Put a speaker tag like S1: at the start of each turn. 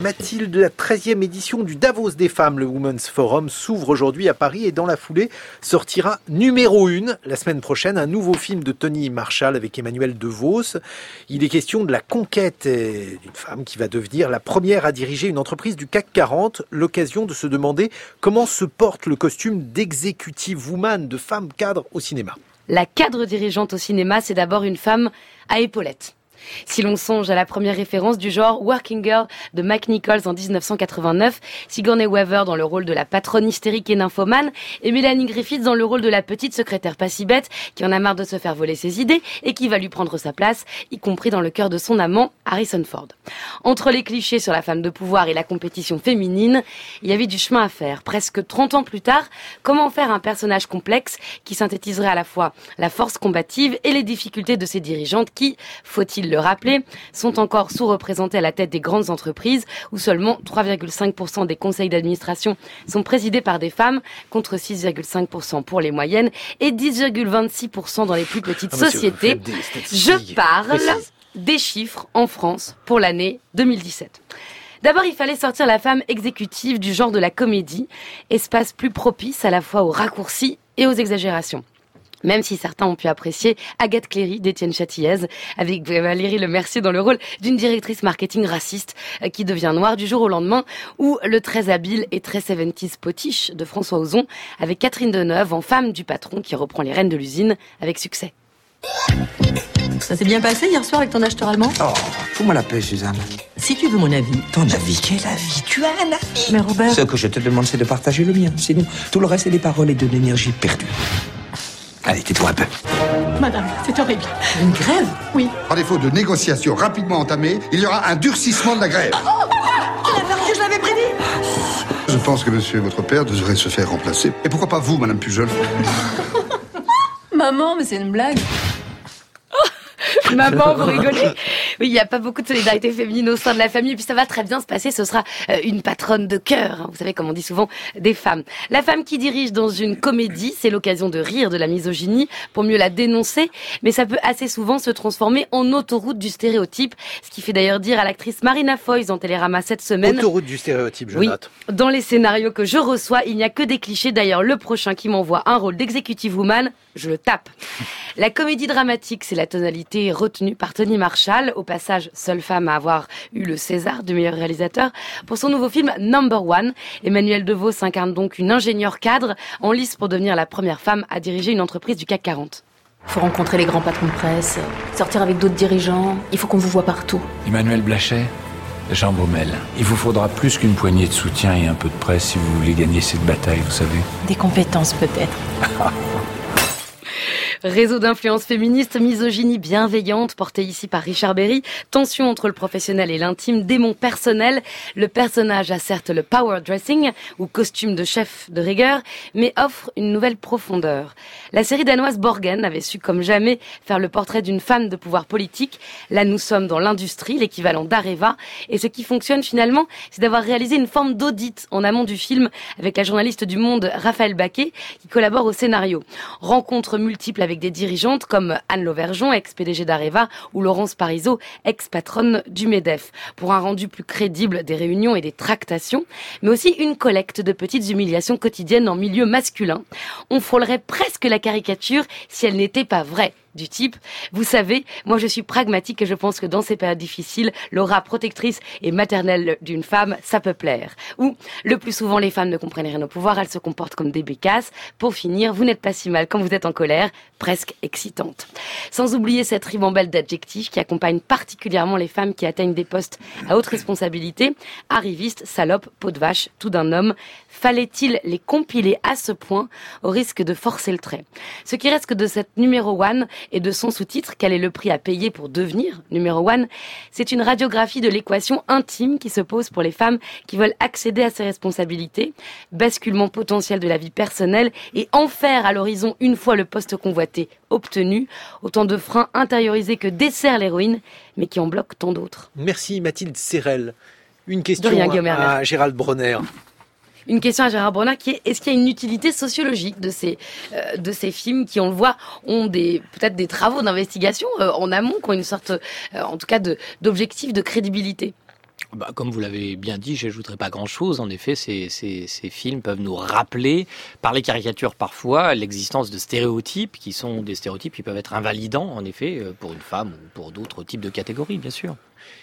S1: Mathilde, la 13e édition du Davos des femmes, le Women's Forum, s'ouvre aujourd'hui à Paris et dans la foulée sortira numéro 1 la semaine prochaine, un nouveau film de Tony Marshall avec Emmanuel DeVos. Il est question de la conquête d'une femme qui va devenir la première à diriger une entreprise du CAC 40. L'occasion de se demander comment se porte le costume d'executive woman, de femme cadre au cinéma.
S2: La cadre dirigeante au cinéma, c'est d'abord une femme à épaulettes. Si l'on songe à la première référence du genre Working Girl de Mike Nichols en 1989, Sigourney Weaver dans le rôle de la patronne hystérique et nymphomane, et Melanie Griffith dans le rôle de la petite secrétaire pas si bête qui en a marre de se faire voler ses idées et qui va lui prendre sa place, y compris dans le cœur de son amant, Harrison Ford. Entre les clichés sur la femme de pouvoir et la compétition féminine, il y avait du chemin à faire. Presque 30 ans plus tard, comment faire un personnage complexe qui synthétiserait à la fois la force combative et les difficultés de ces dirigeantes qui, faut-il le rappeler, sont encore sous-représentées à la tête des grandes entreprises où seulement 3,5% des conseils d'administration sont présidés par des femmes contre 6,5% pour les moyennes et 10,26% dans les plus petites sociétés. Je parle des chiffres en France pour l'année 2017. D'abord, il fallait sortir la femme exécutive du genre de la comédie, espace plus propice à la fois aux raccourcis et aux exagérations. Même si certains ont pu apprécier Agathe Cléry d'Étienne Châtillaise, avec Valérie Lemercier dans le rôle d'une directrice marketing raciste qui devient noire du jour au lendemain, ou le très habile et très 70s potiche de François Ozon, avec Catherine Deneuve en femme du patron qui reprend les rênes de l'usine avec succès.
S3: Ça s'est bien passé hier soir avec ton acheteur allemand ?
S4: Oh, fous-moi la paix, Suzanne.
S3: Si tu veux mon avis.
S4: Ton avis? Quel avis? Tu as un avis?
S3: Mais Robert...
S4: Ce que je te demande, c'est de partager le mien. Sinon, tout le reste, c'est des paroles et de l'énergie perdue. Allez, tais-toi un peu.
S3: Madame, c'est horrible. Une grève ? Oui.
S5: Par défaut de négociations rapidement entamées, il y aura un durcissement de la grève.
S3: Je l'avais prédit.
S5: Je pense que monsieur, votre père, devrait se faire remplacer. Et pourquoi pas vous, madame Pujol?
S3: Maman, mais c'est une blague.
S2: Maman, vous rigolez? Oui, il n'y a pas beaucoup de solidarité féminine au sein de la famille, et puis ça va très bien se passer, ce sera une patronne de cœur, hein. Vous savez, comme on dit souvent, des femmes. La femme qui dirige dans une comédie, c'est l'occasion de rire de la misogynie pour mieux la dénoncer, mais ça peut assez souvent se transformer en autoroute du stéréotype, ce qui fait d'ailleurs dire à l'actrice Marina Foïs dans Télérama cette semaine.
S1: Autoroute du stéréotype, je note.
S2: Dans les scénarios que je reçois, il n'y a que des clichés. D'ailleurs, le prochain qui m'envoie un rôle d'executive woman, je le tape. La comédie dramatique, c'est la tonalité retenue par Tony Marshall, au passage seule femme à avoir eu le César du meilleur réalisateur, pour son nouveau film Number One. Emmanuel DeVos incarne donc une ingénieure cadre en lice pour devenir la première femme à diriger une entreprise du CAC 40.
S3: Faut rencontrer les grands patrons de presse, sortir avec d'autres dirigeants, il faut qu'on vous voit partout.
S6: Emmanuel Blachet, Jean Baumel, il vous faudra plus qu'une poignée de soutien et un peu de presse si vous voulez gagner cette bataille, vous savez.
S3: Des compétences peut-être.
S2: Réseau d'influence féministe, misogynie bienveillante, porté ici par Richard Berry, tension entre le professionnel et l'intime, démon personnel. Le personnage a certes le power dressing, ou costume de chef de rigueur, mais offre une nouvelle profondeur. La série danoise Borgen avait su comme jamais faire le portrait d'une femme de pouvoir politique. Là, nous sommes dans l'industrie, l'équivalent d'Areva, et ce qui fonctionne finalement, c'est d'avoir réalisé une forme d'audit en amont du film avec la journaliste du Monde Raphaël Baquet, qui collabore au scénario. Rencontres multiples avec des dirigeantes comme Anne Lauvergeon, ex-PDG d'Areva, ou Laurence Parisot, ex-patronne du MEDEF, pour un rendu plus crédible des réunions et des tractations, mais aussi une collecte de petites humiliations quotidiennes en milieu masculin. On frôlerait presque la caricature si elle n'était pas vraie. Du type, vous savez, moi je suis pragmatique et je pense que dans ces périodes difficiles, l'aura protectrice et maternelle d'une femme, ça peut plaire. Ou, le plus souvent, les femmes ne comprennent rien au pouvoir, elles se comportent comme des bécasses. Pour finir, vous n'êtes pas si mal quand vous êtes en colère, presque excitante. Sans oublier cette ribambelle d'adjectifs qui accompagne particulièrement les femmes qui atteignent des postes à haute responsabilité. Arriviste, salope, peau de vache, tout d'un homme. Fallait-il les compiler à ce point au risque de forcer le trait? Ce qui reste que de cette numéro 1 et de son sous-titre « Quel est le prix à payer pour devenir numéro 1 ?» C'est une radiographie de l'équation intime qui se pose pour les femmes qui veulent accéder à ces responsabilités, basculement potentiel de la vie personnelle et en faire à l'horizon une fois le poste convoité obtenu, autant de freins intériorisés que dessert l'héroïne, mais qui en bloquent tant d'autres.
S1: Merci Mathilde Serrel. Une question à Gérald Bronner.
S2: Une question à Gérard Bronner qui est, est-ce qu'il y a une utilité sociologique de ces films qui, on le voit, ont peut-être des travaux d'investigation en amont, qui ont une sorte, en tout cas, d'objectif de crédibilité?
S7: Comme vous l'avez bien dit, j'ajouterai pas grand-chose. En effet, ces films peuvent nous rappeler, par les caricatures parfois, l'existence de stéréotypes qui sont des stéréotypes qui peuvent être invalidants, en effet, pour une femme ou pour d'autres types de catégories, bien sûr.